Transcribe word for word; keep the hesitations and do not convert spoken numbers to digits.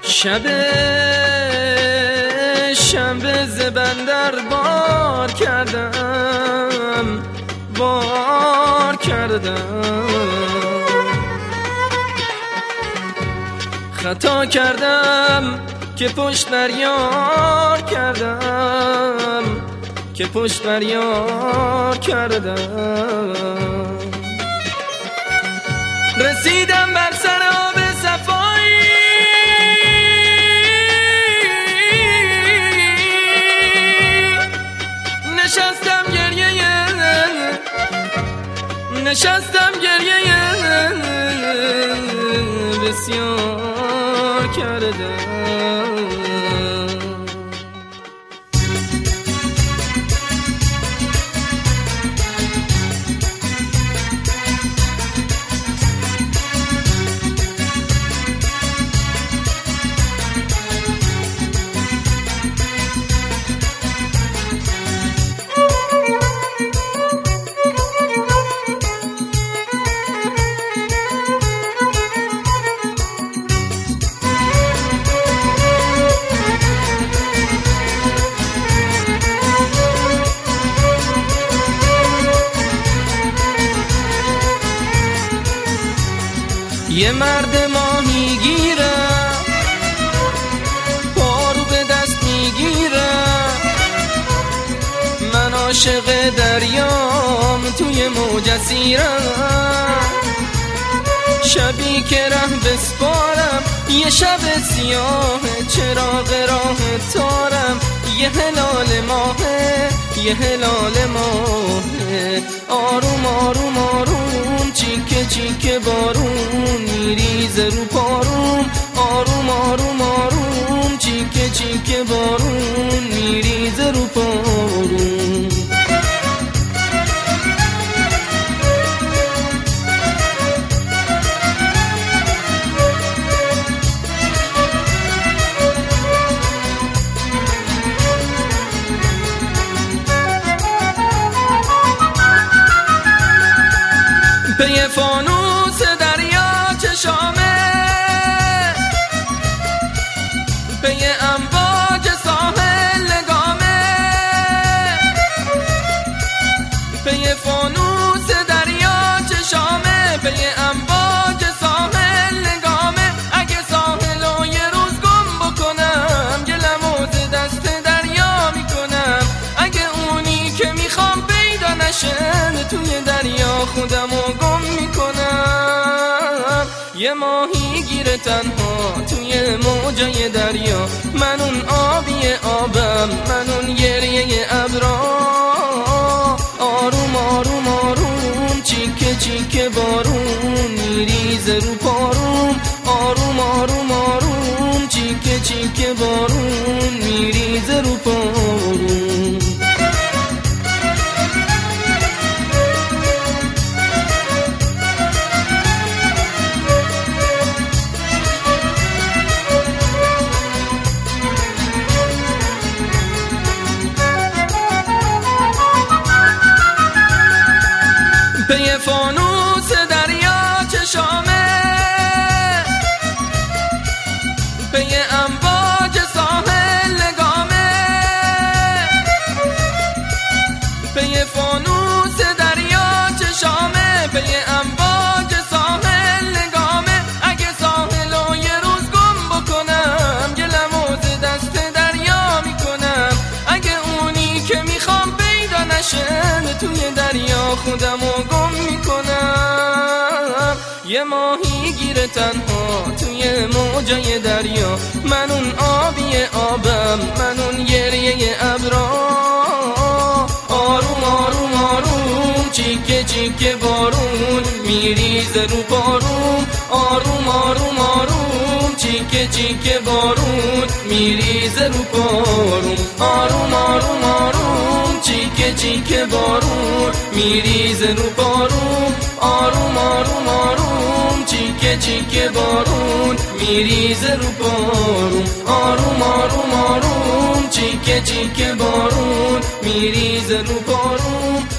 شب شنبه ز بندر بار کردم بار کردم خطا کردم که پشت بر یار کردم که پشت بر یار کردم رسیدم بر سر آب صفایی نشستم گریه نشستم گریه بسیار کردم یه مرد ماهی گیرم پارو به دست میگیرم من عاشق دریام توی موج اسیرم شبی که ره بسپارم یه شب سیاه چراغ راه تارم یه هلال ماهه یه هلال ماهه آروم آروم آروم چیکه چیکه بارون میریزه رو پاروم آروم آروم آروم چیکه چیکه بارون میریزه رو پاروم پی فانوس دریا چشامه پی امواج ساحل نگامه پی فانوس دریا چشامه پی امواج ساحل نگامه اگه ساحل رو یه روز گم بکنم گلمو ز دست دریا میکنم اگه اونی که میخوام پیدا نشه توی دریا خودمو گم میکنم یه ماهی گیر تنها توی موجای دریا من اون آبی آبم من اون گریه ابرا آروم آروم آروم چیکه چیکه بارون میریزه رو پاروم آروم آروم آروم چیکه چیکه بارون میریزه رو پاروم پی فانوس دریا چشامه پی امواج ساحل نگامه پی فانوس دریا چشامه پی امواج ساحل نگامه اگه ساحل رو یه روز گم بکنم گلمو ز دست دریا میکنم اگه اونی که میخوام پیدا نشه توی دریا خودمو گم میکنم یه ماهی گیر تنها توی موجای دریا من اون آبی آبم من اون گریه ابرا آروم آروم آروم چیکه چیکه بارون میریزه رو پاروم آروم آروم آروم چیکه چیکه بارون میریزه رو پاروم آروم آروم آروم چیکه چیکه بارون میریزه رو پاروم آروم آروم آروم چیکه چیکه بارون میریزه رو پاروم آروم آروم آروم چیکه چیکه بارون میریزه رو پاروم